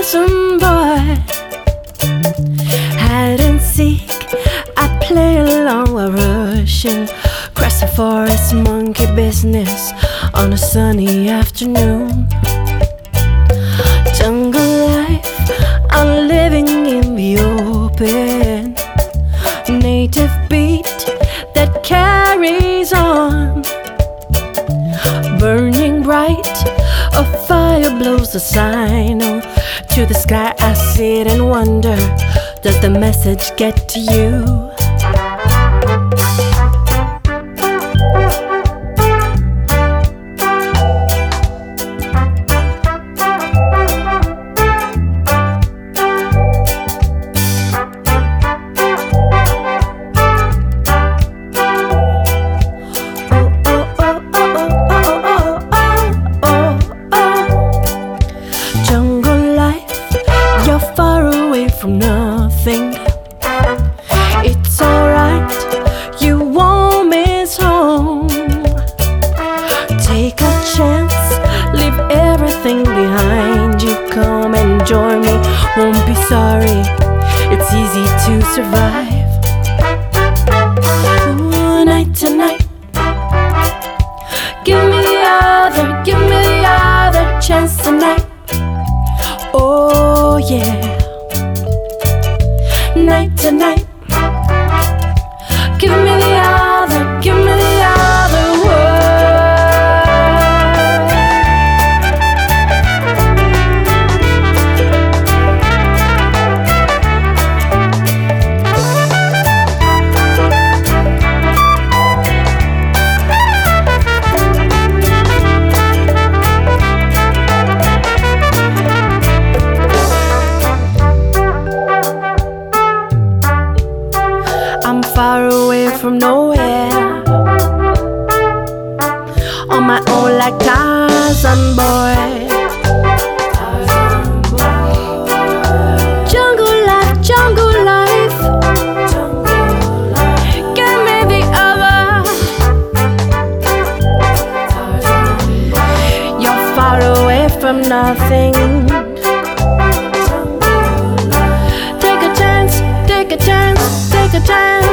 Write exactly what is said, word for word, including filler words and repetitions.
lonesome boy. Hide and seek, I play along while rushing across the forest, monkey business on a sunny afternoon. Jungle life, I'm living in the open. Native beat that carries on, burning bright, a fire blows a signal to the sky. I sit and wonder, does the message get to you? From nothing, it's alright, you won't miss home. Take a chance, leave everything behind you. Come and join me, won't be sorry, it's easy to survive. Ooh, night to night, give me the other, give me the other chance tonight. Oh yeah, night to night, give me the other, give me the other world. I'm far away from nowhere, on my own like Tarzan boy. Jungle life, jungle life, give me the other. You're far away from nothing. Take a chance, take a chance, take a chance.